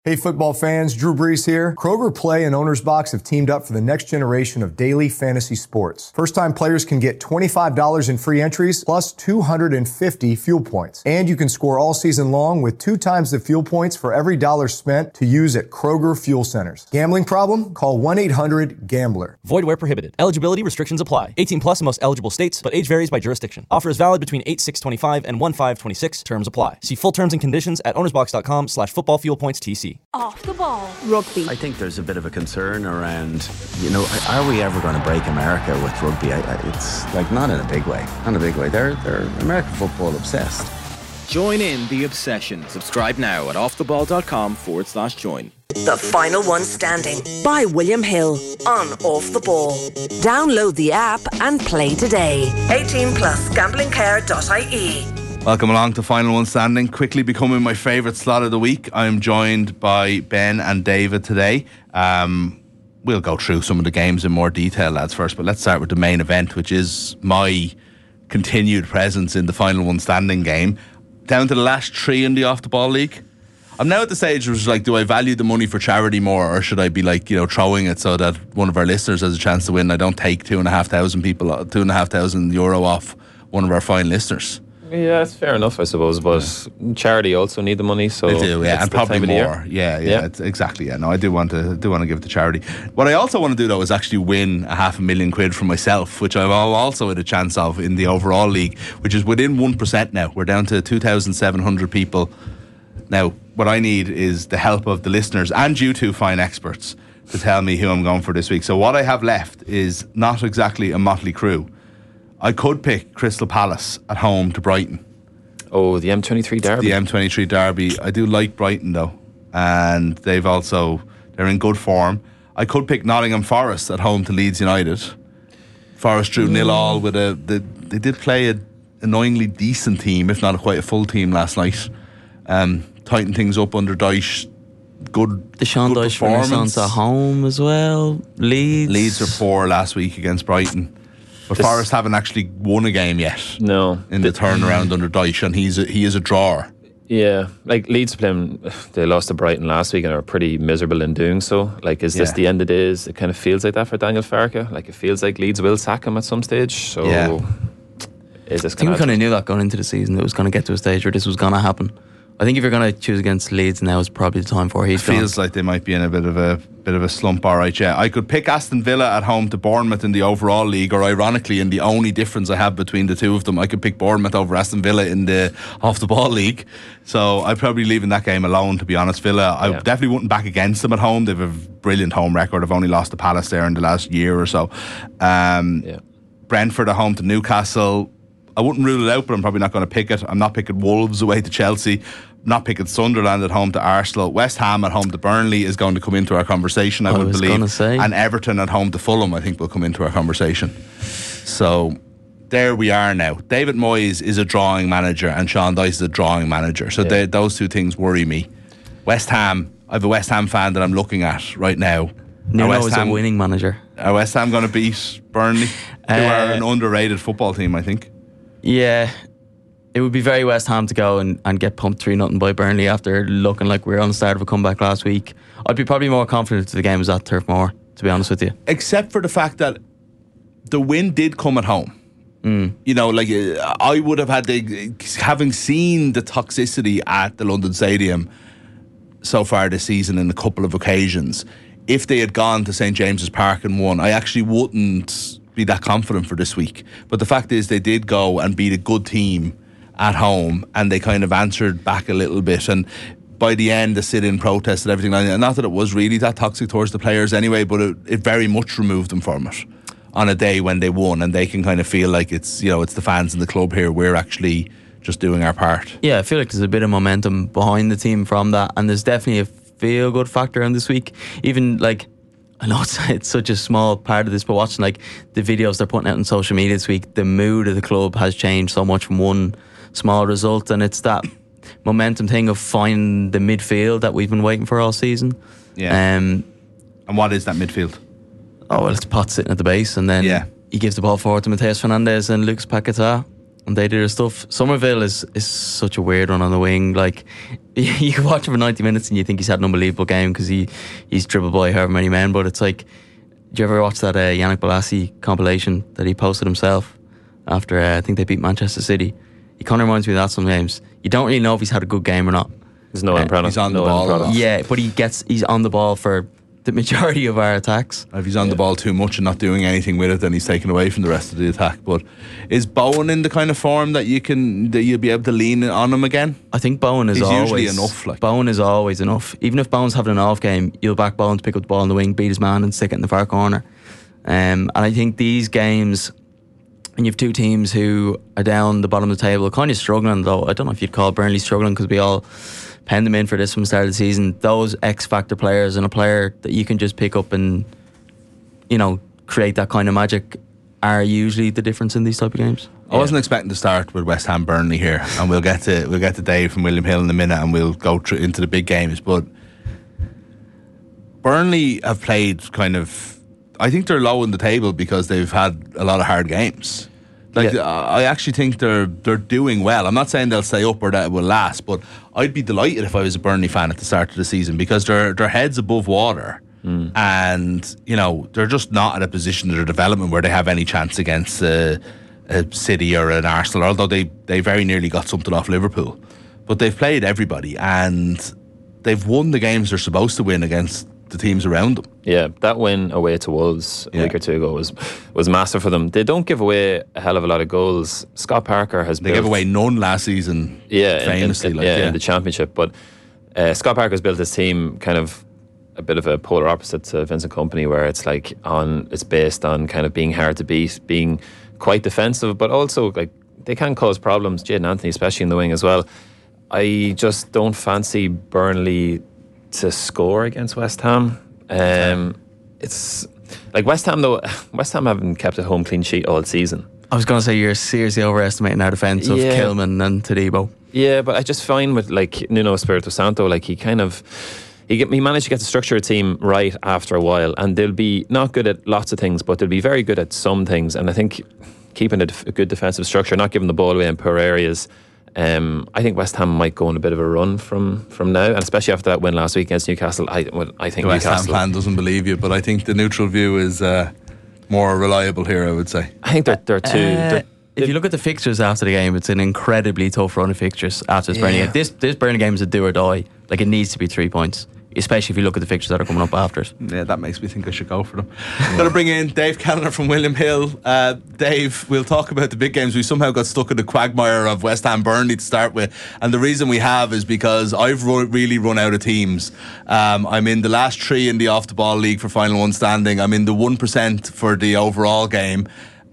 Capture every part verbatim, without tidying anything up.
Hey football fans, Drew Brees here. Kroger Play and Owner's Box have teamed up for the next generation of daily fantasy sports. First-time players can get twenty-five dollars in free entries plus two hundred fifty fuel points. And you can score all season long with two times the fuel points for every dollar spent to use at Kroger Fuel Centers. Gambling problem? Call one eight hundred gambler. Void where prohibited. Eligibility restrictions apply. eighteen plus in most eligible states, but age varies by jurisdiction. Offer is valid between eight six twenty-five and one five twenty-six. Terms apply. See full terms and conditions at ownersbox.com slash football fuel points TC. Off the ball. Rugby. I think there's a bit of a concern around, you know, are we ever going to break America with rugby? I, I, it's like not in a big way. Not in a big way. They're, they're American football obsessed. Join in the obsession. Subscribe now at offtheball.com forward slash join. The Final One Standing by William Hill on Off the Ball. Download the app and play today. eighteen plus gamblingcare dot I E. Welcome along to Final One Standing, quickly becoming my favourite slot of the week. I'm joined by Ben and David today. Um, we'll go through some of the games in more detail, lads, first, but let's start with the main event, which is my continued presence in the Final One Standing game. Down to the last three in the Off the Ball League. I'm now at the stage where it's like, do I value the money for charity more, or should I be like, you know, throwing it so that one of our listeners has a chance to win? I don't take two and a half thousand people, two and a half thousand euro off one of our fine listeners. Yeah, it's fair enough, I suppose. But yeah. Charity also need the money, so they do, yeah, and probably more. Yeah, yeah, yeah. It's exactly. Yeah, no, I do want to do want to give it to charity. What I also want to do though is actually win a half a million quid for myself, which I've also had a chance of in the overall league, which is within one percent now. We're down to two thousand seven hundred people. Now, what I need is the help of the listeners and you two fine experts to tell me who I'm going for this week. So what I have left is not exactly a motley crew. I could pick Crystal Palace at home to Brighton. Oh, the M twenty-three derby. The M twenty-three derby. I do like Brighton though, and they've also they're in good form. I could pick Nottingham Forest at home to Leeds United. Forest drew mm. nil all with a. They, they did play an annoyingly decent team, if not quite a full team last night. Um, tighten things up under Dyche. Good. The Sean good Dyche Renaissance at home as well. Leeds. Leeds were poor last week against Brighton. But this Forest haven't actually won a game yet. No, in the, the turnaround under Dyche, and he's a, he is a drawer. Yeah, like Leeds playing, they lost to Brighton last week and are pretty miserable in doing so. Like, is yeah. this the end of days? It kind of feels like that for Daniel Farke. Like, it feels like Leeds will sack him at some stage. So, yeah. is this? I think we kind of knew that going into the season. It was going to get to a stage where this was going to happen. I think if you're going to choose against Leeds now is probably the time for it. It feels like they might be in a bit of a bit of a slump. All right, yeah. I could pick Aston Villa at home to Bournemouth in the overall league, or ironically, in the only difference I have between the two of them, I could pick Bournemouth over Aston Villa in the off the ball league. So I'd probably leaving that game alone, to be honest. Villa, I yeah. definitely wouldn't back against them at home. They've a brilliant home record. I've only lost to Palace there in the last year or so. Um, yeah. Brentford at home to Newcastle. I wouldn't rule it out, but I'm probably not going to pick it. I'm not picking Wolves away to Chelsea. Not picking Sunderland at home to Arsenal. West Ham at home to Burnley is going to come into our conversation, I, I would believe. Say. And Everton at home to Fulham, I think, will come into our conversation. So there we are now. David Moyes is a drawing manager and Sean Dyche is a drawing manager. So yeah. they, those two things worry me. West Ham, I have a West Ham fan that I'm looking at right now. Nuno is a winning manager. Are West Ham going to beat Burnley? Uh, who are an underrated football team, I think. Yeah. It would be very West Ham to go and, and get pumped three nothing by Burnley after looking like we were on the start of a comeback last week. I'd be probably more confident if the game was at Turf Moor, to be honest with you. Except for the fact that the win did come at home. Mm. You know, like I would have had the, having seen the toxicity at the London Stadium so far this season in a couple of occasions, if they had gone to St James's Park and won, I actually wouldn't be that confident for this week. But the fact is they did go and beat a good team at home, and they kind of answered back a little bit, and by the end the sit-in protest and everything like that, not that it was really that toxic towards the players anyway, but it, it very much removed them from it on a day when they won, and they can kind of feel like it's, you know, it's the fans in the club here, we're actually just doing our part. Yeah, I feel like there's a bit of momentum behind the team from that, and there's definitely a feel-good factor in this week. Even like, I know it's, it's such a small part of this, but watching like the videos they're putting out on social media this week, the mood of the club has changed so much from one small result, and it's that momentum thing of finding the midfield that we've been waiting for all season. Yeah. Um, and what is that midfield? Oh, well, it's Potts sitting at the base, and then yeah. he gives the ball forward to Mateus Fernandes and Lucas Paquetá. and they do their stuff. Somerville is, is such a weird one on the wing. Like, you can watch him for ninety minutes and you think he's had an unbelievable game because he, he's dribbled by however many men, but it's like, did you ever watch that uh, Yannick Bolasie compilation that he posted himself after uh, I think they beat Manchester City? He kind of reminds me of that some games. You don't really know if he's had a good game or not. There's no uh, end He's on no the ball. Yeah, but he gets he's on the ball for the majority of our attacks. If he's on yeah. the ball too much and not doing anything with it, then he's taken away from the rest of the attack. But is Bowen in the kind of form that you can that you'll be able to lean on him again? I think Bowen is he's always usually enough. Like. Bowen is always enough. Even if Bowen's having an off game, you'll back Bowen to pick up the ball in the wing, beat his man, and stick it in the far corner. Um, and I think these games, and you have two teams who are down the bottom of the table, kind of struggling. Though I don't know if you'd call Burnley struggling because we all penned them in for this from the start of the season. Those X factor players and a player that you can just pick up and, you know, create that kind of magic are usually the difference in these type of games. I wasn't yeah. expecting to start with West Ham Burnley here, and we'll get to we'll get to Dave from William Hill in a minute, and we'll go through into the big games. But Burnley have played kind of, I think they're low in the table because they've had a lot of hard games. Like yeah. I actually think they're they're doing well. I'm not saying they'll stay up or that it will last, but I'd be delighted if I was a Burnley fan at the start of the season because their their heads above water, mm. and you know they're just not at a position in their development where they have any chance against uh, a City or an Arsenal. Although they they very nearly got something off Liverpool, but they've played everybody and they've won the games they're supposed to win against the teams around them. Yeah, that win away to Wolves a yeah. week or two ago was was massive for them. They don't give away a hell of a lot of goals. Scott Parker has they built, gave away none last season. Yeah, famously, in, in, like, yeah, yeah, in the Championship. But uh, Scott Parker's built his team kind of a bit of a polar opposite to Vincent Kompany, where it's like on it's based on kind of being hard to beat, being quite defensive, but also like they can cause problems. Jadon Anthony, especially in the wing as well. I just don't fancy Burnley to score against West Ham. Um, it's like West Ham though. West Ham haven't kept a home clean sheet all season. I was going to say you're seriously overestimating our defence of yeah. Kilman and Todibo. Yeah, but I just find with like Nuno Espirito Santo, like he kind of he, get, he managed to get the structure of the team right after a while, and they'll be not good at lots of things, but they'll be very good at some things. And I think keeping a, def- a good defensive structure, not giving the ball away in poor areas. Um, I think West Ham might go on a bit of a run from, from now, and especially after that win last week against Newcastle. I, well, I think the West Newcastle, Ham fan doesn't believe you, but I think the neutral view is uh, more reliable here, I would say. I think they're, they're two. Uh, they're, if you look at the fixtures after the game, it's an incredibly tough run of fixtures after this yeah. Burnley game. This, this Burnley game is a do or die. Like, it needs to be three points, especially if you look at the fixtures that are coming up after it. Yeah, that makes me think I should go for them. Yeah. Got to bring in Dave Kellner from William Hill. Uh, Dave, we'll talk about the big games. We somehow got stuck in the quagmire of West Ham Burnley to start with, and the reason we have is because I've ru- really run out of teams. Um, I'm in the last three in the Off the Ball League for Final One standing. I'm in the one percent for the overall game,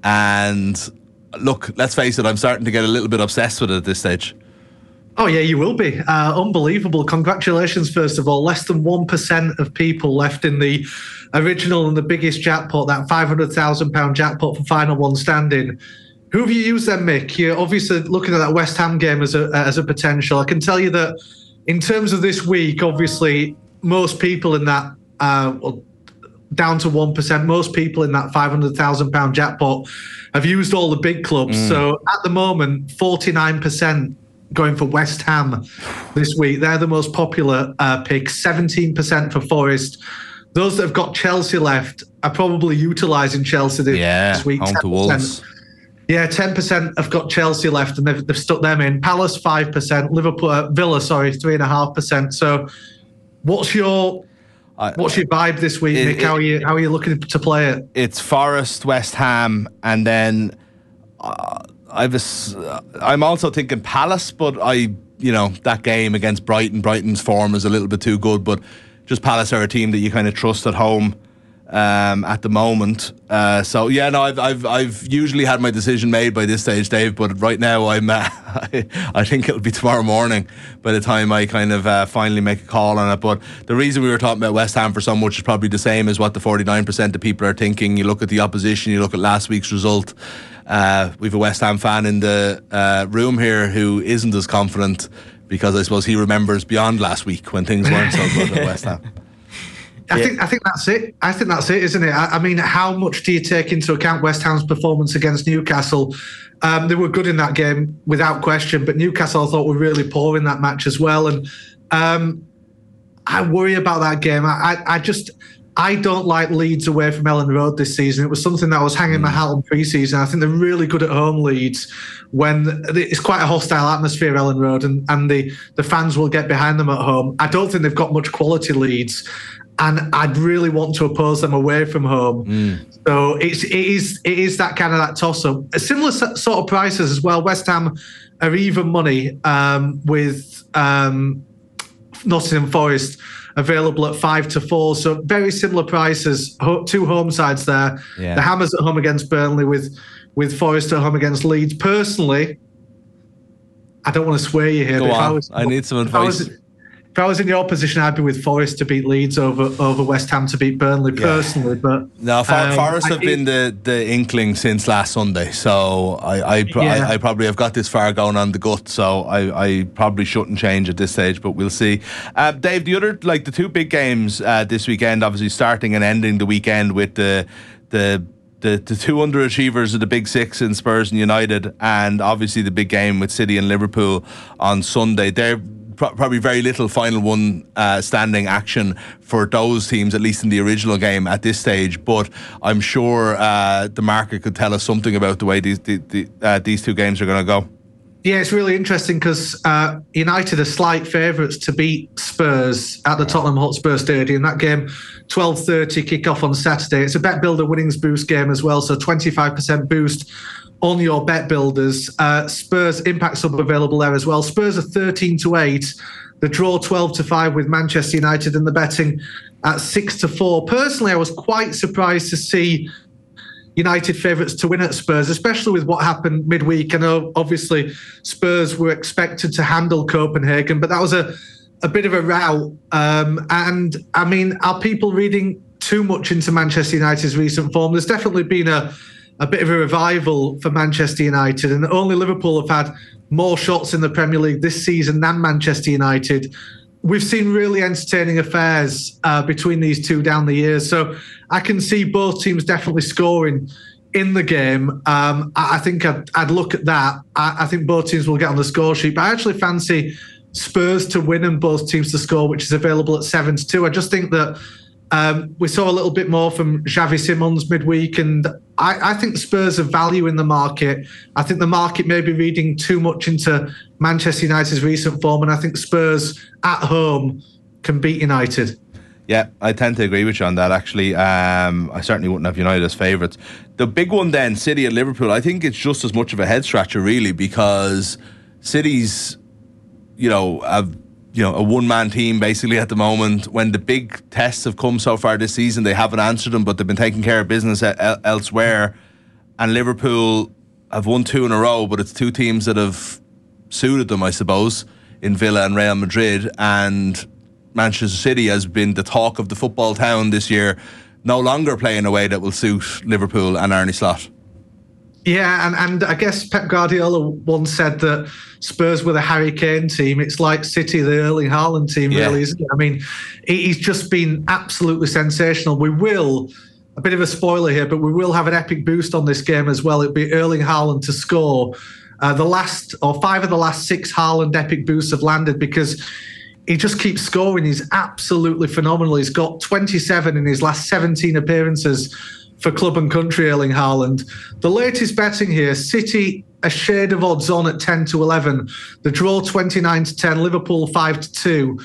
and look, let's face it, I'm starting to get a little bit obsessed with it at this stage. Oh, yeah, you will be. Uh, unbelievable. Congratulations, first of all. Less than one percent of people left in the original and the biggest jackpot, that five hundred thousand pounds jackpot for Final One standing. Who have you used then, Mick? You're obviously looking at that West Ham game as a, as a potential. I can tell you that in terms of this week, obviously, most people in that, uh, well, down to one percent, most people in that five hundred thousand pounds jackpot have used all the big clubs. Mm. So at the moment, forty-nine percent going for West Ham this week. They're the most popular uh, pick, seventeen percent for Forest. Those that have got Chelsea left are probably utilising Chelsea this, yeah, this week. home to Wolves. Yeah, ten percent have got Chelsea left and they've, they've stuck them in. Palace, five percent. Liverpool, uh, Villa, sorry, three point five percent. So what's your... I, What's your vibe this week, it, Nick? How are you? How are you looking to play it? It's Forest, West Ham, and then uh, I've a, I'm also thinking Palace, but I, you know, that game against Brighton, Brighton's form is a little bit too good, but just Palace are a team that you kind of trust at home um, at the moment. Uh, so yeah, no, I've I've I've usually had my decision made by this stage, Dave, but right now I'm uh, I, I think it'll be tomorrow morning by the time I kind of uh, finally make a call on it. But the reason we were talking about West Ham for so much is probably the same as what the forty-nine percent of people are thinking. You look at the opposition, you look at last week's result. Uh, we've a West Ham fan in the uh, room here who isn't as confident because I suppose he remembers beyond last week when things weren't so good at West Ham. I Yeah. think I think that's it. I think that's it, isn't it? I, I mean, how much do you take into account West Ham's performance against Newcastle? Um, they were good in that game without question, but Newcastle I thought were really poor in that match as well. And um, I worry about that game. I, I, I just I don't like Leeds away from Ellen Road this season. It was something that I was hanging my hat on pre-season. I think they're really good at home, Leeds, when it's quite a hostile atmosphere, Ellen Road, and, and the, the fans will get behind them at home. I don't think they've got much quality, Leeds, and I'd really want to oppose them away from home. Mm. So it's, it is it is that kind of that toss-up. Similar sort of prices as well. West Ham are even money um, with um, Nottingham Forest available at five to four. So very similar prices, two home sides there. Yeah. The Hammers at home against Burnley with, with Forest at home against Leeds. Personally, I don't want to sway you here. Go but on. If I, was, I need some advice. If I, was, if I was in your position, I'd be with Forest to beat Leeds over, over West Ham to beat Burnley personally. Yeah. But no, For, um, Forest have I, been the, the inkling since last Sunday. So I I, yeah. I I probably have got this far going on the gut. So I, I probably shouldn't change at this stage, but we'll see. Uh, Dave, the other, like the two big games uh, this weekend, obviously starting and ending the weekend with the the The, the two underachievers of the Big Six in Spurs and United, and obviously the big game with City and Liverpool on Sunday. They're pro- probably very little final one uh, standing action for those teams, at least in the original game at this stage. But I'm sure uh, the market could tell us something about the way these the, the, uh, these two games are going to go. Yeah, it's really interesting because uh, United are slight favourites to beat Spurs at the Tottenham Hotspur Stadium. That game, twelve thirty kick-off on Saturday. It's a Bet Builder winnings boost game as well, so twenty-five percent boost on your Bet Builders. Uh, Spurs Impact Sub available there as well. Spurs are thirteen to eight. The draw twelve to five with Manchester United, and the betting at six to four. Personally, I was quite surprised to see United favourites to win at Spurs, especially with what happened midweek. I know obviously Spurs were expected to handle Copenhagen, but that was a, a bit of a rout. Um, and I mean, are people reading too much into Manchester United's recent form? There's definitely been a, a bit of a revival for Manchester United, and only Liverpool have had more shots in the Premier League this season than Manchester United. We've seen really entertaining affairs uh, between these two down the years. So I can see both teams definitely scoring in the game. Um, I, I think I'd, I'd look at that. I, I think both teams will get on the score sheet. But I actually fancy Spurs to win and both teams to score, which is available at seven to two. I just think that um, we saw a little bit more from Xavi Simons midweek, and I, I think Spurs have value in the market. I think the market may be reading too much into Manchester United's recent form, and I think Spurs at home can beat United. Yeah, I tend to agree with you on that, actually. Um, I certainly wouldn't have United as favourites. The big one then, City and Liverpool, I think it's just as much of a head scratcher, really, because City's, you know, have, you know, a one-man team basically at the moment. When the big tests have come so far this season, they haven't answered them, but they've been taking care of business el- elsewhere. And Liverpool have won two in a row, but it's two teams that have suited them, I suppose, in Villa and Real Madrid. And Manchester City has been the talk of the football town this year, no longer playing a way that will suit Liverpool and Arne Slot. Yeah, and, and I guess Pep Guardiola once said that Spurs were the Harry Kane team. It's like City, the Erling Haaland team, yeah. really, isn't it? I mean, he's just been absolutely sensational. We will, a bit of a spoiler here, but we will have an epic boost on this game as well. It'll be Erling Haaland to score. Uh, the last, or five of the last six Haaland epic boosts have landed because he just keeps scoring. He's absolutely phenomenal. He's got twenty-seven in his last seventeen appearances for club and country, Erling Haaland. The latest betting here, City a shade of odds on at ten to eleven. The draw twenty-nine to ten, Liverpool five to two.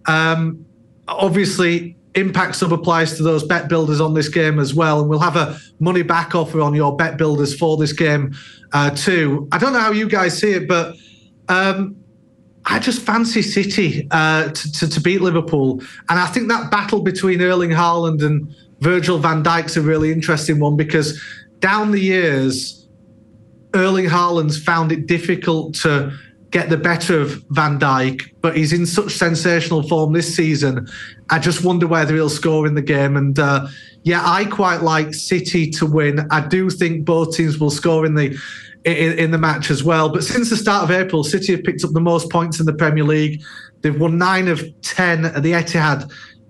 Um, obviously, Impact Sub applies to those bet builders on this game as well. And we'll have a money back offer on your bet builders for this game uh, too. I don't know how you guys see it, but um, I just fancy City uh, to, to, to beat Liverpool. And I think that battle between Erling Haaland and Virgil van Dijk's a really interesting one, because down the years, Erling Haaland's found it difficult to get the better of Van Dijk, but he's in such sensational form this season. I just wonder whether he'll score in the game. And uh, yeah, I quite like City to win. I do think both teams will score in the in, in the match as well. But since the start of April, City have picked up the most points in the Premier League. They've won nine of ten at the Etihad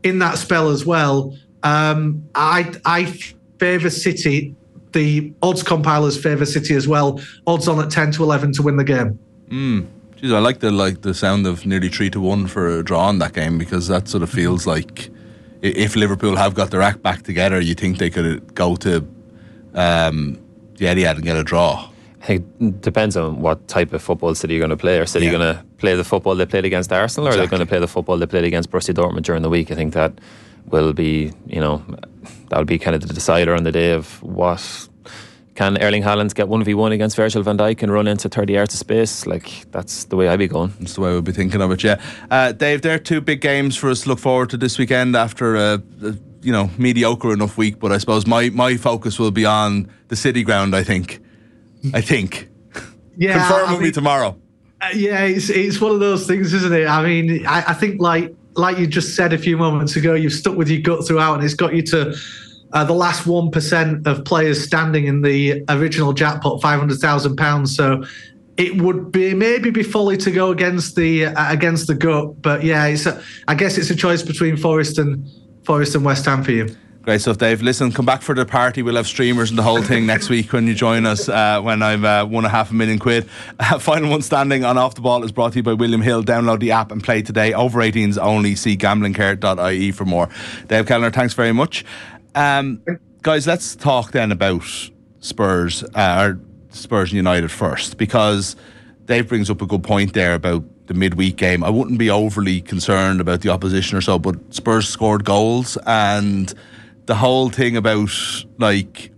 in that spell as well. Um, I I favour City. The odds compilers favour City as well. Odds on at ten to eleven to win the game. Mm. Jeez, I like the like the sound of nearly three to one for a draw in that game, because that sort of feels like if Liverpool have got their act back together, you think they could go to um, the Etihad and get a draw. I think it depends on what type of football City are going to play. Are City yeah. going to play the football they played against Arsenal, or exactly. are they going to play the football they played against Borussia Dortmund during the week? I think that will be, you know, that'll be kind of the decider on the day of what. Can Erling Haaland get one v one against Virgil van Dijk and run into thirty yards of space? Like, that's the way I'd be going. That's the way we'll be thinking of it, yeah. Uh, Dave, there are two big games for us to look forward to this weekend after a, a you know, mediocre enough week, but I suppose my, my focus will be on the City ground, I think. I think. Yeah. Confirm I with mean, me tomorrow. Uh, yeah, it's it's one of those things, isn't it? I mean, I, I think like like you just said a few moments ago, you've stuck with your gut throughout, and it's got you to Uh, the last one percent of players standing in the original jackpot, five hundred thousand pounds. So it would be maybe be folly to go against the uh, against the gut. But yeah, it's a, I guess it's a choice between Forest and Forest and West Ham for you. Great stuff, Dave. Listen, come back for the party. We'll have streamers and the whole thing next week when you join us, uh, when I've uh, won a half a million quid. Uh, final one standing on Off the Ball is brought to you by William Hill. Download the app and play today. Over eighteens only. See gambling care dot I E for more. Dave Kellner, thanks very much. Um, guys, let's talk then about Spurs, uh, or Spurs and United first, because Dave brings up a good point there about the midweek game. I wouldn't be overly concerned about the opposition or so, but Spurs scored goals, and the whole thing about, like,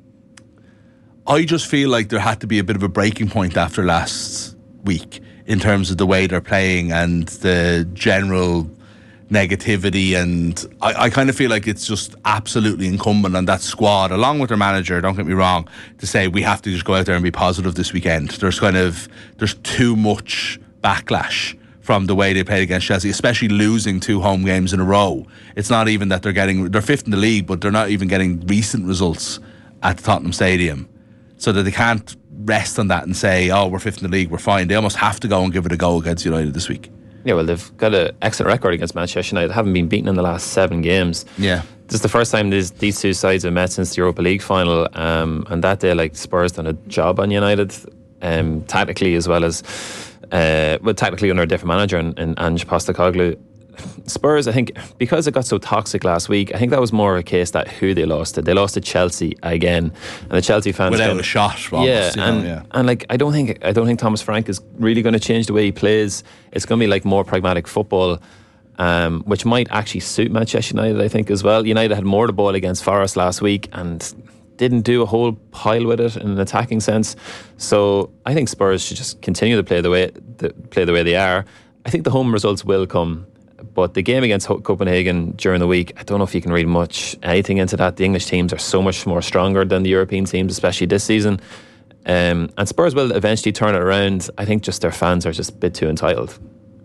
I just feel like there had to be a bit of a breaking point after last week in terms of the way they're playing and the general negativity, and I, I kind of feel like it's just absolutely incumbent on that squad, along with their manager, don't get me wrong, to say we have to just go out there and be positive this weekend. There's kind of there's too much backlash from the way they played against Chelsea, especially losing two home games in a row. It's not even that they're getting they're fifth in the league, but they're not even getting recent results at the Tottenham Stadium, so that they can't rest on that and say, oh, we're fifth in the league, we're fine. They almost have to go and give it a go against United this week. Yeah, well, they've got an excellent record against Manchester United. They haven't been beaten in the last seven games. Yeah. This is the first time these, these two sides have met since the Europa League final. Um, and that day, like, Spurs done a job on United, um, tactically as well as, uh, well, tactically under a different manager, in, in Ange Postecoglou. Spurs, I think, because it got so toxic last week, I think that was more a case that who they lost to. They lost to Chelsea again, and the Chelsea fans without kind of, a shot. Almost, yeah, you and know, yeah, and like I don't think I don't think Thomas Frank is really going to change the way he plays. It's going to be like more pragmatic football, um, which might actually suit Manchester United, I think, as well. United had more the ball against Forest last week and didn't do a whole pile with it in an attacking sense. So I think Spurs should just continue to play the way the, play the way they are. I think the home results will come. But the game against Copenhagen during the week, I don't know if you can read much anything into that. The English teams are so much more stronger than the European teams, especially this season. Um, and Spurs will eventually turn it around. I think just their fans are just a bit too entitled.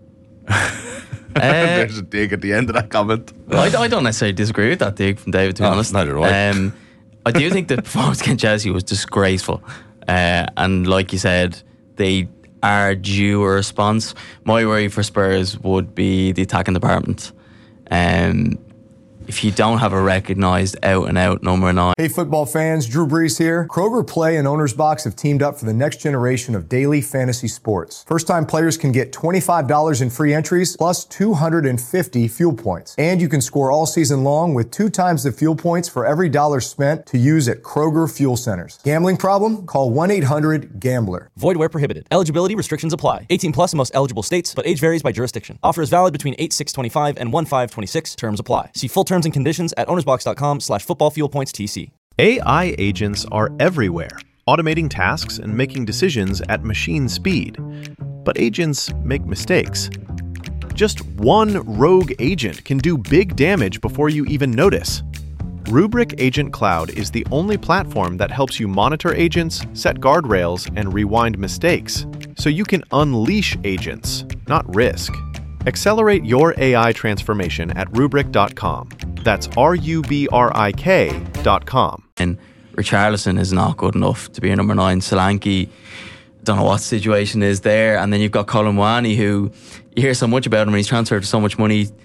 uh, There's a dig at the end of that comment. I, I don't necessarily disagree with that dig from David, to be no, honest. Neither do I. Um, I do think the performance against Chelsea was disgraceful. Uh, and like you said, they are due a response. My worry for Spurs would be the attacking department. Um, if you don't have a recognised out-and-out number nine. Hey football fans, Drew Brees here. Kroger Play and Owner's Box have teamed up for the next generation of daily fantasy sports. First-time players can get twenty-five dollars in free entries plus two hundred fifty fuel points. And you can score all season long with two times the fuel points for every dollar spent to use at Kroger Fuel Centers. Gambling problem? Call one eight hundred gambler. Void where prohibited. Eligibility restrictions apply. eighteen plus in most eligible states, but age varies by jurisdiction. Offer is valid between eight six twenty-five and one five twenty-six. Terms apply. See full terms and conditions at ownersbox.com slash football fuel points TC. A I agents are everywhere, automating tasks and making decisions at machine speed. But agents make mistakes. Just one rogue agent can do big damage before you even notice. Rubrik Agent Cloud is the only platform that helps you monitor agents, set guardrails, and rewind mistakes, so you can unleash agents, not risk. Accelerate your A I transformation at rubrik dot com. That's R U B R I K dot com. And Richarlison is not good enough to be a number nine. Solanke, don't know what the situation is there. And then you've got Colin Wani, who you hear so much about him, and he's transferred so much money to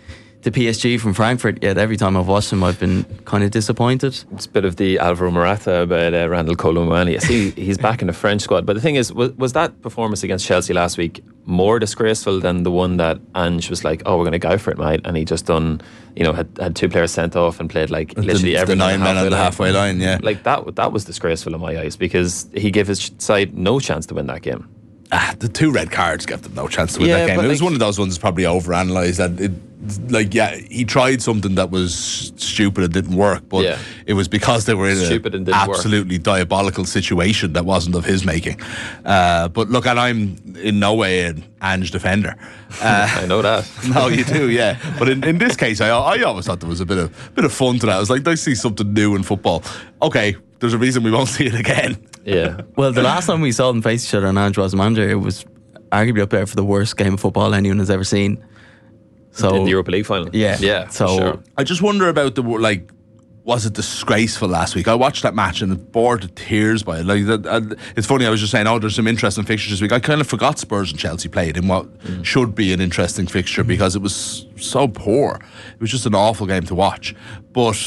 the P S G from Frankfurt, yet every time I've watched him, I've been kind of disappointed. It's a bit of the Alvaro Morata about uh, Randall Colomwani. I see he's back in the French squad. But the thing is, was, was that performance against Chelsea last week more disgraceful than the one that Ange was like, oh, we're going to go for it, mate? And he just done, you know, had, had two players sent off and played like literally the, every the nine men on the halfway line, yeah. Like that, that was disgraceful in my eyes because he gave his side no chance to win that game. Ah, the two red cards gave them no chance to win Yeah, that game. but It was like- one of those ones probably overanalyzed. And it, like, yeah, he tried something that was stupid and didn't work, but Yeah. it was because they were in Stupid an and didn't work. absolutely diabolical situation that wasn't of his making. Uh, but look, and I'm in no way an Ange defender. Uh, I know that. No, you do, yeah. But in, in this case, I I always thought there was a bit of bit of fun to that. I was like, I see something new in football. Okay, there's a reason we won't see it again. Yeah. Well, the last time we saw them face each other and Ange was manager, it was arguably up there for the worst game of football anyone has ever seen. So in the Europa League final. Yeah. Yeah. So for sure. I just wonder about the like. Was it disgraceful last week? I watched that match and it bored to tears by it. Like that, uh, it's funny. I was just saying, oh, there's some interesting fixtures this week. I kind of forgot Spurs and Chelsea played in what mm. should be an interesting fixture because it was so poor. It was just an awful game to watch. But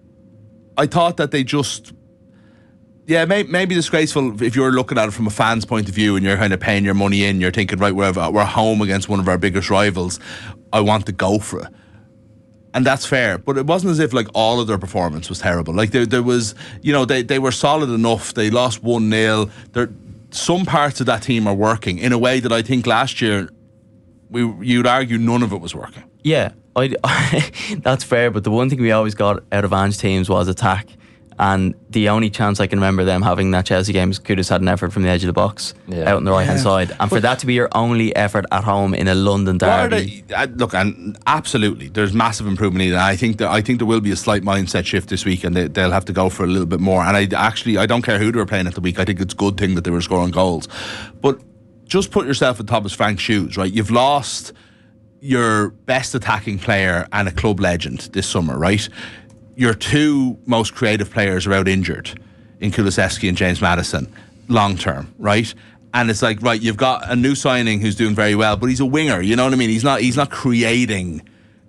I thought that they just. Yeah, may, maybe disgraceful if you're looking at it from a fan's point of view and you're kind of paying your money in. You're thinking, right, we're, we're home against one of our biggest rivals. I want to go for it. And that's fair, but it wasn't as if like all of their performance was terrible. Like there, there was, you know, they, they were solid enough. They lost one nil. There, some parts of that team are working in a way that I think last year, we you'd argue none of it was working. Yeah, I, that's fair. But the one thing we always got out of Ange teams was attack. And the only chance I can remember them having that Chelsea game is Kudus had an effort from the edge of the box Yeah. out on the right hand Yeah. side. And for that to be your only effort at home in a London What are derby. they, uh, look, and absolutely, there's massive improvement needed. And I think that I think there will be a slight mindset shift this week, and they, they'll have to go for a little bit more. And I actually, I don't care who they were playing at the week. I think it's a good thing that they were scoring goals. But just put yourself in Thomas Frank's shoes, right? You've lost your best attacking player and a club legend this summer, right? Your two most creative players are out injured in Kulusevski and James Maddison long term, right? And it's like, right, you've got a new signing who's doing very well, but he's a winger, you know what I mean? He's not he's not creating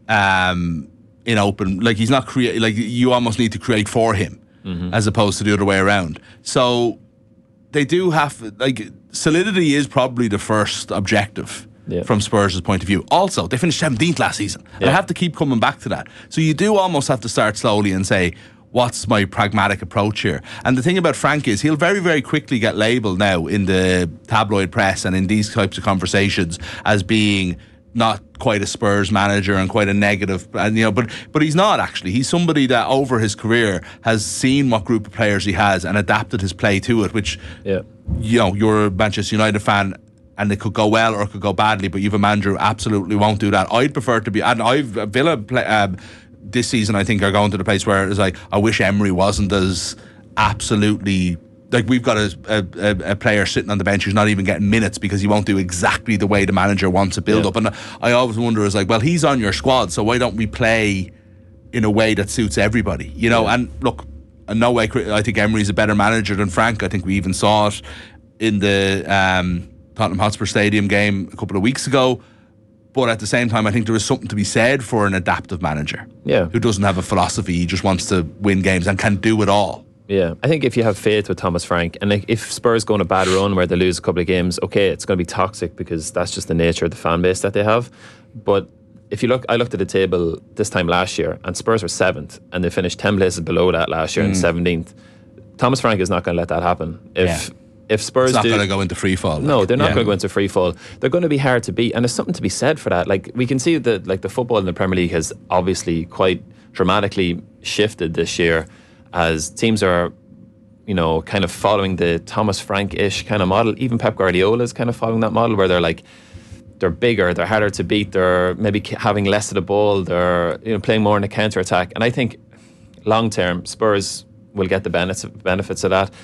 um, in open, like he's not create like you almost need to create for him mm-hmm. as opposed to the other way around. So they do have, like, solidity is probably the first objective. Yeah. From Spurs' point of view. Also, they finished seventeenth last season. Yeah. And I have to keep coming back to that. So you do almost have to start slowly and say, what's my pragmatic approach here? And the thing about Frank is he'll very, very quickly get labelled now in the tabloid press and in these types of conversations as being not quite a Spurs manager and quite a negative, and you know, but but he's not actually. He's somebody that over his career has seen what group of players he has and adapted his play to it, which, yeah. you know, you're a Manchester United fan and it could go well or it could go badly, but you've a manager who absolutely won't do that. I'd prefer to be, and I've Villa play, um, this season I think are going to the place where it's like, I wish Emery wasn't as absolutely, like we've got a, a, a player sitting on the bench who's not even getting minutes because he won't do exactly the way the manager wants a build yeah. up. And I always wonder, is like, well, he's on your squad, so why don't we play in a way that suits everybody, you know? Yeah. And look, in no way I think Emery's a better manager than Frank. I think we even saw it in the um, Tottenham Hotspur Stadium game a couple of weeks ago. But at the same time, I think there is something to be said for an adaptive manager, yeah, who doesn't have a philosophy. He just wants to win games and can do it all. Yeah, I think if you have faith with Thomas Frank, and like if Spurs go on a bad run where they lose a couple of games, okay, it's going to be toxic because that's just the nature of the fan base that they have. But if you look, I looked at the table this time last year, and Spurs were seventh, and they finished ten places below that last year, mm. and seventeenth. Thomas Frank is not going to let that happen. If yeah. if Spurs it's not do, going to go into free fall. No, like. they're not yeah. going to go into free fall. They're going to be hard to beat, and there's something to be said for that. Like we can see that, like the football in the Premier League has obviously quite dramatically shifted this year, as teams are, you know, kind of following the Thomas Frank-ish kind of model. Even Pep Guardiola is kind of following that model, where they're like, they're bigger, they're harder to beat, they're maybe having less of the ball, they're, you know, playing more in the counter attack. And I think long term, Spurs will get the benefits benefits of that.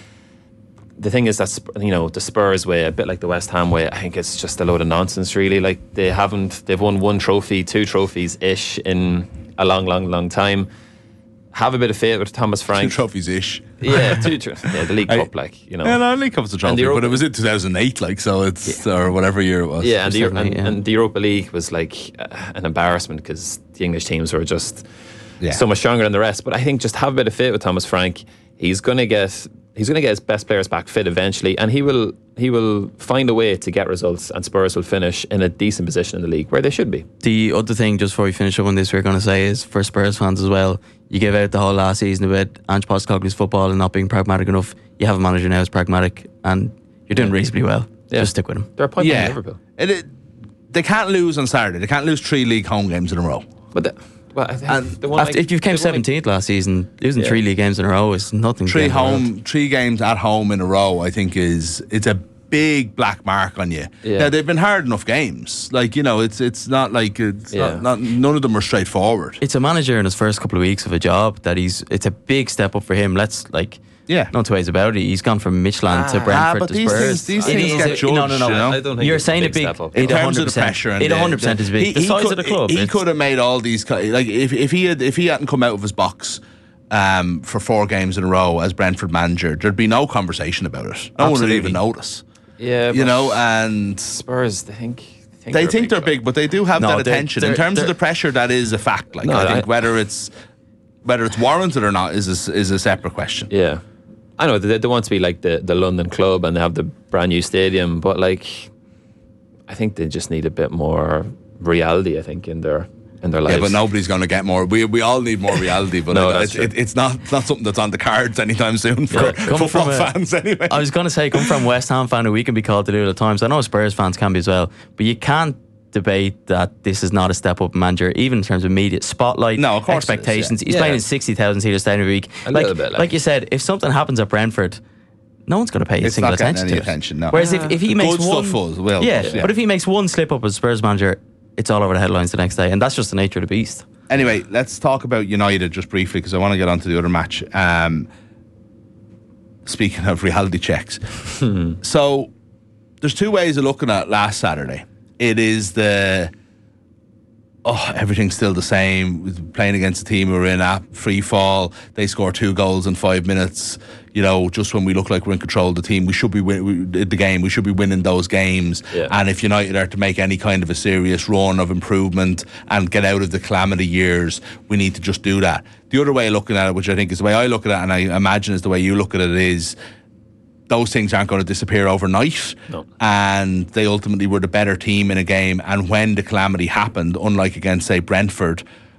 The thing is that, you know, the Spurs way, a bit like the West Ham way, I think it's just a load of nonsense, really. Like they haven't, they've won one trophy, two trophies ish in a long, long, long time. have a bit of faith with Thomas Frank. Two trophies ish. Yeah, two, two, yeah, the League Cup, like, you know. Yeah, no, the League Cup's a trophy, Europa, but it was in two thousand eight, like, so it's, yeah. or whatever year it was. Yeah, and the, and, yeah. and the Europa League was like uh, an embarrassment because the English teams were just yeah. so much stronger than the rest. But I think just have a bit of faith with Thomas Frank. He's going to get he's going to get his best players back fit eventually, and he will he will find a way to get results, and Spurs will finish in a decent position in the league where they should be. The other thing, just before we finish up on this, we're going to say is for Spurs fans as well, you gave out the whole last season about Ange Postecoglou's football and not being pragmatic enough. You have a manager now who's pragmatic, and you're doing reasonably well. Yeah. Just stick with him. They're a point yeah. behind Liverpool. It, it, they can't lose on Saturday. They can't lose three league home games in a row. But the, well, I think and the one after, like, if you came seventeenth like, last season, losing yeah. three league games in a row is nothing. Three home, three games at home in a row, I think is it's a big black mark on you. Yeah. Now, they've been hard enough games. Like, you know, it's it's not like it's yeah. not, not none of them are straightforward. It's a manager in his first couple of weeks of a job that he's. It's a big step up for him. Let's like. Yeah, no two ways about it. He's gone from Michelin ah, to Brentford ah, but to these Spurs. Things, these things get judged. No, no, no. You know? I don't think You're saying it big. In terms of the pressure, and it one hundred percent is big. He, the he size could, of the club. He could have made all these like if if he had if he hadn't come out of his box um, for four games in a row as Brentford manager, there'd be no conversation about it. No one would even notice. Yeah, you know, and Spurs, they think. They think they they're, think big, they're big, but they do have no, that attention. In terms of the pressure, that is a fact. Like no, I think I, whether it's whether it's warranted or not is a, is a separate question. Yeah. I know they, they want to be like the, the London club and they have the brand new stadium, but like I think they just need a bit more reality. I think in their in their lives. Yeah, but nobody's going to get more. We we all need more reality, but no, it, it's, it, it's not it's not something that's on the cards anytime soon for yeah, football a, fans. Anyway, I was going to say, come from West Ham fan who we can be called to do it at times. I know Spurs fans can be as well, but you can't debate that this is not a step up manager, even in terms of media spotlight, no, of course expectations. Is, yeah. He's yeah. playing in sixty thousand seater stadium every week. A like, little bit, like. like you said, if something happens at Brentford, no one's going to pay a it's single not attention any to attention, it. No. Whereas if, if he the makes good one, stuff will, yeah, yeah, but if he makes one slip up as Spurs manager, it's all over the headlines the next day, and that's just the nature of the beast. Anyway, let's talk about United just briefly because I want to get on to the other match. Um, speaking of reality checks, so there's two ways of looking at last Saturday. It is the oh, everything's still the same. Playing against a team who are in a free fall, they score two goals in five minutes. You know, just when we look like we're in control of the team, we should be win- the game. We should be winning those games. Yeah. And if United are to make any kind of a serious run of improvement and get out of the calamity years, we need to just do that. The other way of looking at it, which I think is the way I look at it, and I imagine is the way you look at it, is those things aren't going to disappear overnight. No. And they ultimately were the better team in a game. And when the calamity happened, unlike against, say, Brentford,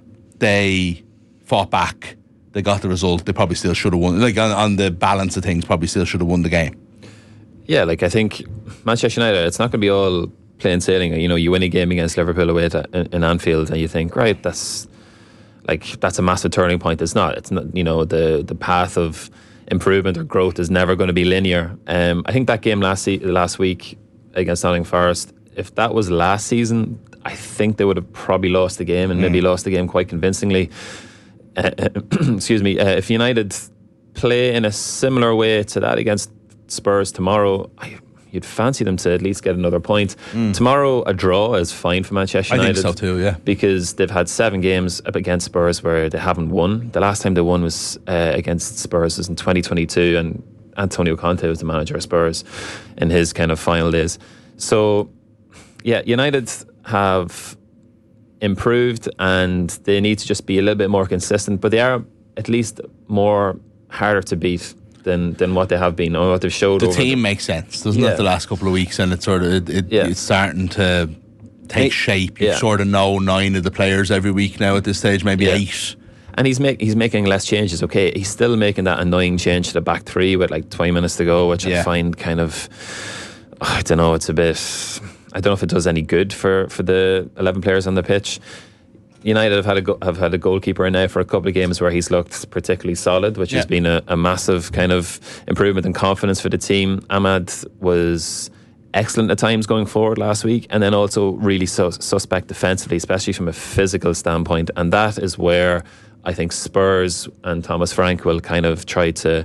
they fought back. They got the result. They probably still should have won. Like on, on the balance of things, probably still should have won the game. Yeah, like I think Manchester United, it's not going to be all plain sailing. You know, you win a game against Liverpool away to, in, in Anfield, and you think, right, that's like that's a massive turning point. It's not. It's not. You know, the the path of improvement or growth is never going to be linear. Um, I think that game last se- last week against Nottingham Forest, if that was last season, I think they would have probably lost the game and mm. maybe lost the game quite convincingly. Uh, excuse me. Uh, if United play in a similar way to that against Spurs tomorrow, I, you'd fancy them to at least get another point. Mm. Tomorrow, a draw is fine for Manchester United. I think so too, yeah. Because they've had seven games up against Spurs where they haven't won. The last time they won was uh, against Spurs was in twenty twenty-two, and Antonio Conte was the manager of Spurs in his kind of final days. So, yeah, United have improved and they need to just be a little bit more consistent, but they are at least more harder to beat than than what they have been or what they've showed. The over team the, makes sense, doesn't yeah. it? The last couple of weeks, and it's sort of it, it, yeah. it's starting to take Eight, shape. You yeah. sort of know nine of the players every week now at this stage, maybe yeah. eight. And he's make, he's making less changes. Okay, he's still making that annoying change to the back three with like twenty minutes to go, which yeah. I find kind of oh, I don't know. It's a bit. I don't know if it does any good for, for the eleven players on the pitch. United have had a go, have had a goalkeeper in now for a couple of games where he's looked particularly solid, which yeah. has been a, a massive kind of improvement in confidence for the team. Ahmad was excellent at times going forward last week, and then also really sus- suspect defensively, especially from a physical standpoint. And that is where I think Spurs and Thomas Frank will kind of try to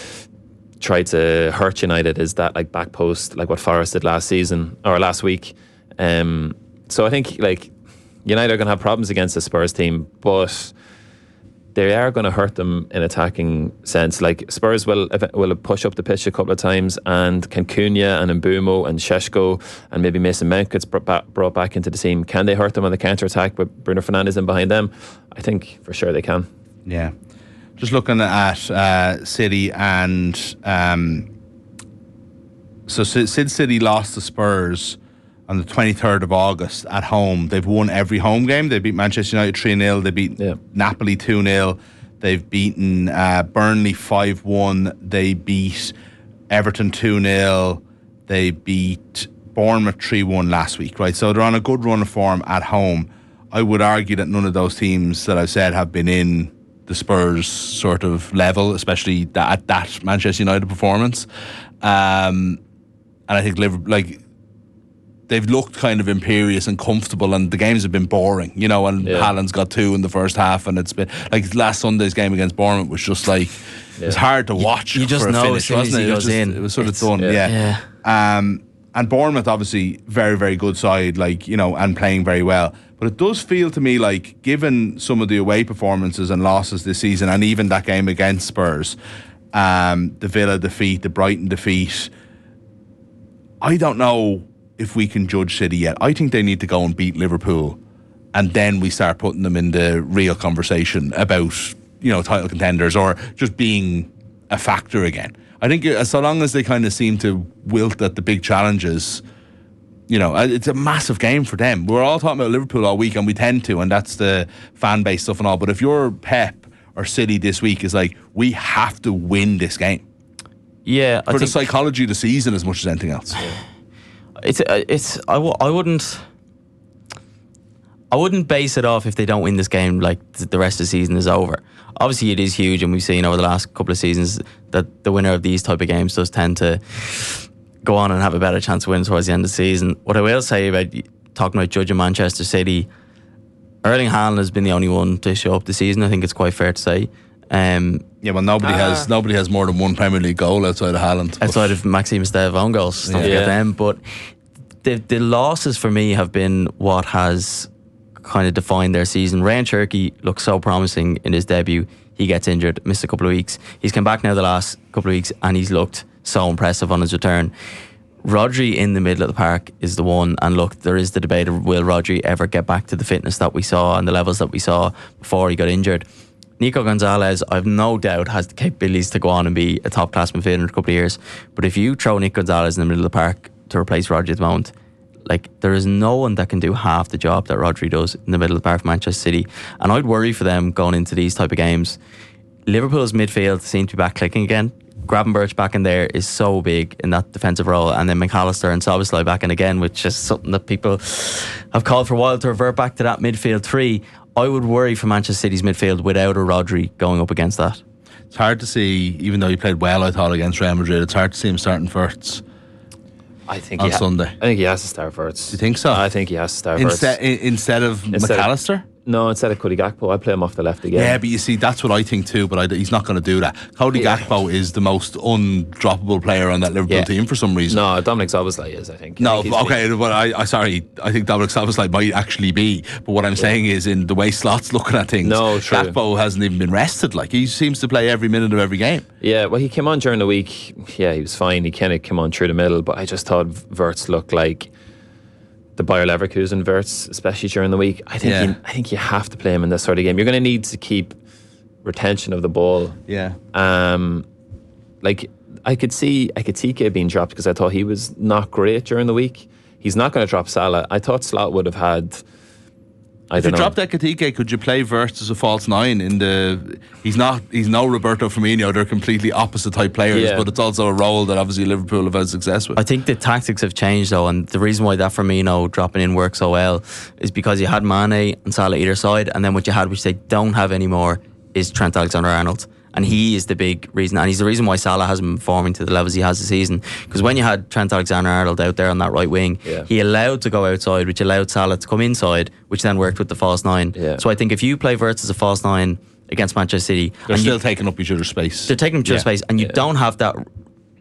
try to hurt United, is that like back post, like what Forest did last season or last week. Um, so I think like United are going to have problems against the Spurs team, but they are going to hurt them in attacking sense. Like Spurs will will push up the pitch a couple of times, and can Cunha and Mbumo and Šeško and maybe Mason Mount gets brought back into the team. Can they hurt them on the counter attack with Bruno Fernandes in behind them? I think for sure they can. Yeah, just looking at uh, City and um, so Sid City lost to Spurs on the twenty-third of August at home. They've won every home game. They beat Manchester United three nil. They beat yeah. Napoli two nil. They've beaten uh, Burnley five one. They beat Everton two nil. They beat Bournemouth three one last week, right? So they're on a good run of form at home. I would argue that none of those teams that I've said have been in the Spurs sort of level, especially that, at that Manchester United performance. Um, and I think Liverpool, like, they've looked kind of imperious and comfortable, and the games have been boring, you know, and yeah. Haaland's got two in the first half, and it's been like last Sunday's game against Bournemouth was just like yeah. it's hard to watch. You, you just for a know finish, as soon as wasn't he it? goes it was just, in, it was sort of done, yeah. yeah. yeah. Um, and Bournemouth obviously very very good side, like, you know, and playing very well. But it does feel to me like, given some of the away performances and losses this season, and even that game against Spurs, um, the Villa defeat, the Brighton defeat, I don't know if we can judge City yet. I think they need to go and beat Liverpool, and then we start putting them in the real conversation about, you know, title contenders or just being a factor again. I think so long as they kind of seem to wilt at the big challenges, you know, it's a massive game for them. We're all talking about Liverpool all week, and we tend to, and that's the fan base stuff and all. But if you're Pep or City this week, is like, we have to win this game. Yeah, for I the psychology of the season as much as anything else. Yeah. It's it's I, w- I wouldn't I wouldn't base it off if they don't win this game like the rest of the season is over. Obviously it is huge, and we've seen over the last couple of seasons that the winner of these type of games does tend to go on and have a better chance of winning towards the end of the season. What I will say about talking about judging Manchester City, Erling Haaland has been the only one to show up this season. I think it's quite fair to say. Um, yeah, well, nobody uh, has nobody has more than one Premier League goal outside of Haaland. Outside of Maxime Stev own goals, don't yeah. forget them. But the the losses for me have been what has kind of defined their season. Ryan Cherky looked so promising in his debut. He gets injured, missed a couple of weeks. He's come back now the last couple of weeks, and he's looked so impressive on his return. Rodri in the middle of the park is the one, and look, there is the debate of will Rodri ever get back to the fitness that we saw and the levels that we saw before he got injured. Nico Gonzalez, I've no doubt, has the capabilities to go on and be a top class midfielder in a couple of years. But if you throw Nico Gonzalez in the middle of the park to replace Rodri at the moment, like, there is no one that can do half the job that Rodri does in the middle of the park for Manchester City. And I'd worry for them going into these type of games. Liverpool's midfield seems to be back clicking again. Gravenberch back in there is so big in that defensive role, and then McAllister and Szoboszlai back in again, which is something that people have called for a while to revert back to that midfield three. I would worry for Manchester City's midfield without a Rodri going up against that. It's hard to see, even though he played well, I thought, against Real Madrid, it's hard to see him starting first. I think on he ha- Sunday. I think he has to start first. Do you think so? I think he has to start Instead, first. Instead of instead McAllister? Of, no, instead of Cody Gakpo, I play him off the left again. Yeah, but you see, that's what I think too, but I, he's not going to do that. Cody yeah. Gakpo is the most undroppable player on that Liverpool yeah. team for some reason. No, Dominic Szoboszlai is, I think. No, I think okay, but I, I sorry, I think Dominic Szoboszlai might actually be, but what I'm yeah. saying is, in the way Slot's looking at things, no, true. Gakpo hasn't even been rested. Like, he seems to play every minute of every game. Yeah, well, he came on during the week. Yeah, he was fine. He kind of came on through the middle, but I just thought Wirtz looked like the Bayer Leverkusen Wirtz, especially during the week. I think yeah. you, I think you have to play him in this sort of game. You're going to need to keep retention of the ball. Yeah. Um, like I could see, I could see Ekitike being dropped because I thought he was not great during the week. He's not going to drop Salah. I thought Slot would have had. I if don't you know. dropped Ekitike, could you play Wirtz as a false nine? In the he's not he's no Roberto Firmino. They're completely opposite type players, yeah. but it's also a role that obviously Liverpool have had success with. I think the tactics have changed though, and the reason why that Firmino dropping in works so well is because you had Mane and Salah either side, and then what you had, which they don't have anymore, is Trent Alexander-Arnold. And he is the big reason, and he's the reason why Salah hasn't been performing to the levels he has this season. Because when you had Trent Alexander-Arnold out there on that right wing, yeah. he allowed to go outside, which allowed Salah to come inside, which then worked with the false nine. Yeah. So I think if you play Wirtz as a false nine against Manchester City, they're and still you, taking up each other's space. They're taking up each other's yeah. space, and you yeah. don't have that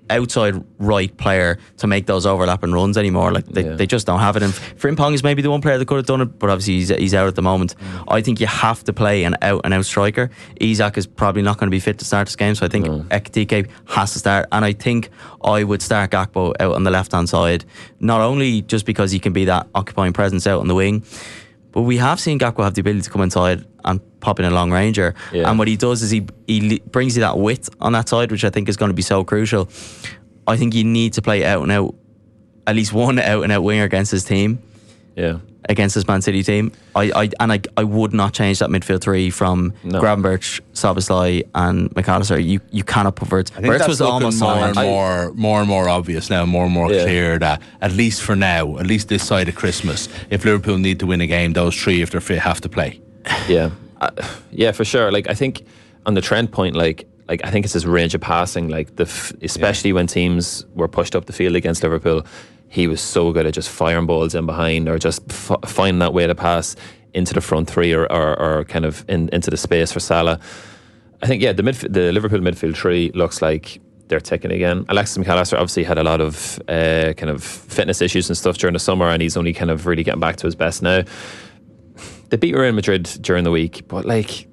outside right player to make those overlapping runs anymore. Like they, Yeah. they just don't have it. And Frimpong is maybe the one player that could have done it, but obviously he's, he's out at the moment. Mm. I think you have to play an out and out striker. Isak is probably not going to be fit to start this game, so I think no. Ekitike has to start. And I think I would start Gakpo out on the left hand side, not only just because he can be that occupying presence out on the wing, but we have seen Gakpo have the ability to come inside and pop in a long ranger. Yeah. And what he does is he he brings you that width on that side, which I think is going to be so crucial. I think you need to play out and out, at least one out and out winger against his team. Yeah. Against this Man City team. I, I and I I would not change that midfield three from no. Gravenberch, Szoboszlai and McAllister. You you cannot put Wirtz. I think Wirtz was almost more and more, more and more obvious now, more and more yeah. clear that at least for now, at least this side of Christmas, if Liverpool need to win a game, those three, if they're fit, have to play. Yeah, uh, yeah, for sure. Like I think on the Trent point, like like I think it's his range of passing, like the f- especially yeah. when teams were pushed up the field against Liverpool. He was so good at just firing balls in behind or just f- finding that way to pass into the front three or, or, or kind of in, into the space for Salah. I think, yeah, the midf- the Liverpool midfield three looks like they're ticking again. Alexis McAllister obviously had a lot of uh, kind of fitness issues and stuff during the summer, and he's only kind of really getting back to his best now. They beat Real Madrid during the week, but like,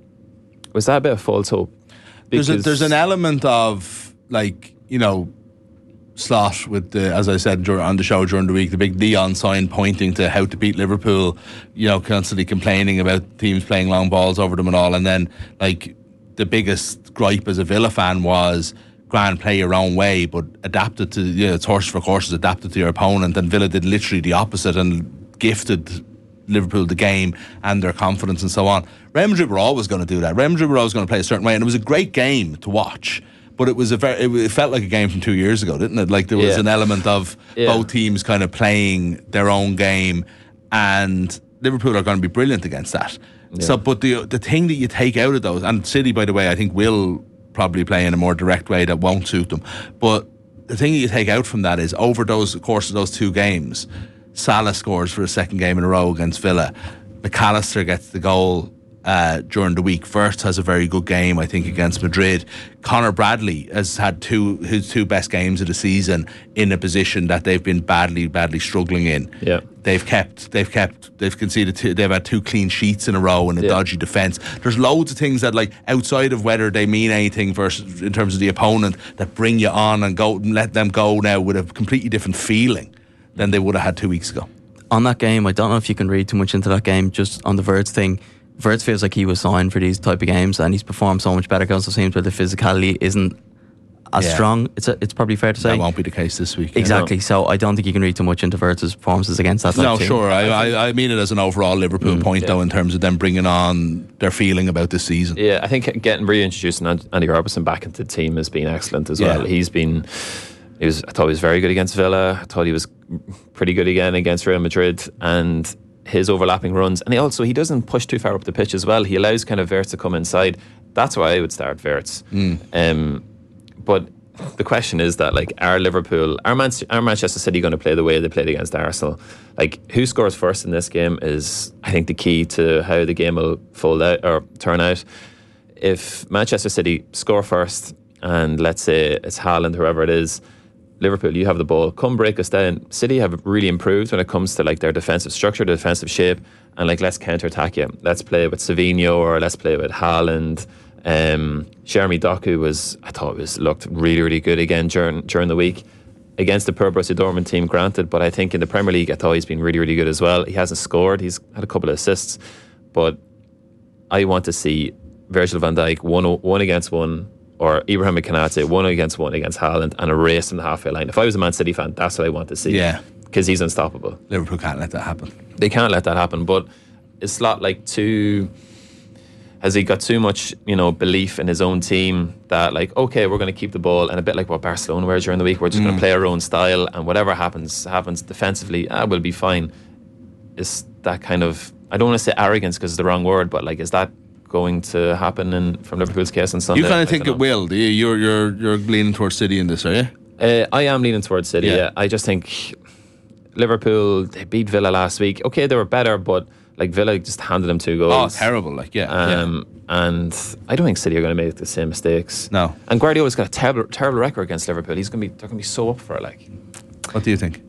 was that a bit of false hope? There's, a, there's an element of, like, you know, slot with the, as I said on the show during the week, the big neon sign pointing to how to beat Liverpool, you know, constantly complaining about teams playing long balls over them and all. And then, like, the biggest gripe as a Villa fan was, grand, play your own way, but adapted to, you know, it's horses for courses, adapted to your opponent. And Villa did literally the opposite and gifted Liverpool the game and their confidence and so on. Real Madrid were always going to do that. Real Madrid were always going to play a certain way, and it was a great game to watch. But it was a very, it felt like a game from two years ago, didn't it? Like there was yeah. an element of yeah. both teams kind of playing their own game, and Liverpool are going to be brilliant against that. Yeah. So, but the the thing that you take out of those, and City, by the way, I think will probably play in a more direct way that won't suit them. But the thing that you take out from that is over those the course of those two games, Salah scores for a second game in a row against Villa. McAllister gets the goal Uh, during the week. Wirtz has a very good game, I think, against Madrid. Conor Bradley has had two his two best games of the season in a position that they've been badly, badly struggling in. Yeah, they've kept, they've kept, they've conceded. Two, they've had two clean sheets in a row and a yeah. dodgy defence. There's loads of things that, like, outside of whether they mean anything versus in terms of the opponent, that bring you on and go and let them go now with a completely different feeling than they would have had two weeks ago. On that game, I don't know if you can read too much into that game. Just on the Wirtz thing. Wirtz feels like he was signed for these type of games, and he's performed so much better against those teams where the physicality isn't as yeah. strong. It's a, it's probably fair to say that won't be the case this week. Exactly. So I don't think you can read too much into Wirtz's performances against that. Type no, of team. sure. I, I I mean it as an overall Liverpool mm, point yeah. though, in terms of them bringing on their feeling about this season. Yeah, I think getting reintroducing Andy Robertson back into the team has been excellent as well. Yeah. He's been. He was. I thought he was very good against Villa. I thought he was pretty good again against Real Madrid, and his overlapping runs, and he also he doesn't push too far up the pitch as well. He allows kind of Wirtz to come inside. That's why I would start Wirtz. Mm. Um, but the question is that, like, are Liverpool, are, Man- are Manchester City going to play the way they played against Arsenal? Like, who scores first in this game is, I think, the key to how the game will fold out or turn out. If Manchester City score first, and let's say it's Haaland, whoever it is, Liverpool, you have the ball, come break us down. City have really improved when it comes to, like, their defensive structure, their defensive shape, and, like, let's counter-attack you. Let's play with Savinho, or let's play with Haaland. Um, Jeremy Doku was, I thought, was looked really, really good again during during the week against the poor Borussia Dortmund team, granted, but I think in the Premier League, I thought he's been really, really good as well. He hasn't scored, he's had a couple of assists, but I want to see Virgil van Dijk one, one against one, or Ibrahim Konate one against one against Haaland, and a race from the halfway line. If I was a Man City fan, that's what I want to see. Yeah, because he's unstoppable. Liverpool can't let that happen. They can't let that happen. But it's not like too. Has he got too much, you know, belief in his own team that, like, okay, we're going to keep the ball, and a bit like what Barcelona were during the week, we're just mm. going to play our own style, and whatever happens happens defensively, ah, we'll be fine. Is that kind of, I don't want to say arrogance because it's the wrong word, but, like, is that going to happen in from Liverpool's case on Sunday? You kind of think it will, do you? You're you're you're leaning towards City in this, are you? Uh, I am leaning towards City. Yeah. yeah, I just think Liverpool, they beat Villa last week. Okay, they were better, but Like Villa just handed them two goals. Oh, terrible! Like yeah, um, yeah. And I don't think City are going to make the same mistakes. No. And Guardiola's got a terrible, terrible record against Liverpool. He's going to be, they're going to be so up for it. Like, what do you think?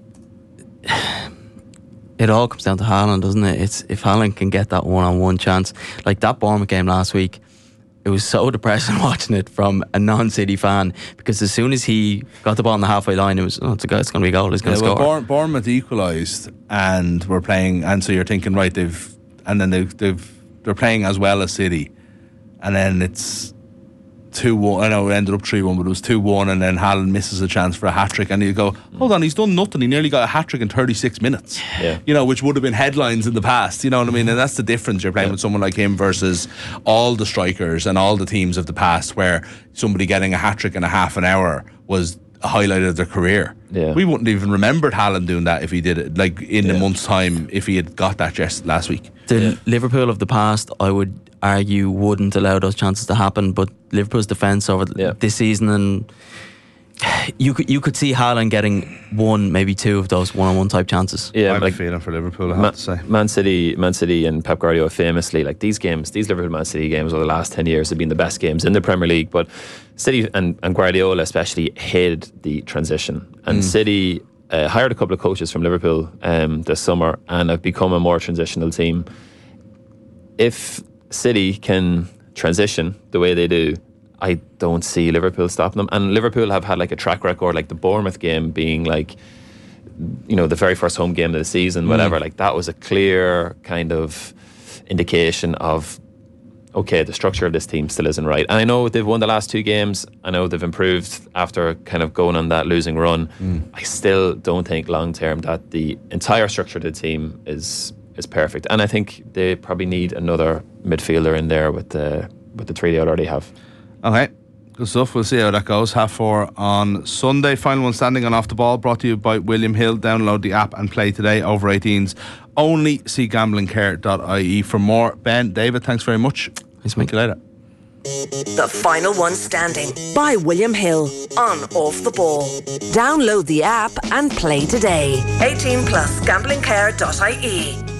It all comes down to Haaland, doesn't it? It's if Haaland can get that one-on-one chance, like that Bournemouth game last week. It was so depressing watching it from a non-City fan, because as soon as he got the ball on the halfway line, it was, oh, it's, a, it's going to be a goal, he's going to yeah, score. Well, Bournemouth equalised, and we're playing, and so you're thinking, right, they've, and then they've, they've they're playing as well as City, and then it's two one. I know it ended up three one, but it was two one, and then Haaland misses a chance for a hat trick, and you go, hold on, he's done nothing. He nearly got a hat trick in thirty-six minutes. Yeah. You know, which would have been headlines in the past. You know what I mean? And that's the difference. You're playing yeah. with someone like him versus all the strikers and all the teams of the past, where somebody getting a hat trick in a half an hour was a highlight of their career. Yeah. We wouldn't even remembered Haaland doing that if he did it, like in yeah. a month's time, if he had got that just last week. The yeah. Liverpool of the past, I would argue, wouldn't allow those chances to happen, but Liverpool's defence over yeah. this season, and you could you could see Haaland getting one, maybe two of those one-on-one type chances. Yeah, I have like, a feeling for Liverpool, I have Man, to say. Man City, Man City and Pep Guardiola famously, like these games, these Liverpool Man City games over the last ten years have been the best games in the Premier League, but City and, and Guardiola especially hated the transition, and mm. City uh, hired a couple of coaches from Liverpool um, this summer and have become a more transitional team. If City can transition the way they do, I don't see Liverpool stopping them. And Liverpool have had like a track record, like the Bournemouth game being like, you know, the very first home game of the season, whatever. Mm. Like that was a clear kind of indication of, okay, the structure of this team still isn't right. And I know they've won the last two games. I know they've improved after kind of going on that losing run. Mm. I still don't think long term that the entire structure of the team is is perfect. And I think they probably need another midfielder in there with the with the three they already have. Okay, good stuff. We'll see how that goes. Half four on Sunday. Final one standing on Off the Ball, brought to you by William Hill. Download the app and play today. Over eighteens only. See gambling care dot I E for more. Ben, David, thanks very much. Thanks, Speak to you later. The Final One Standing by William Hill on Off the Ball. Download the app and play today. eighteen plus gambling care dot I E.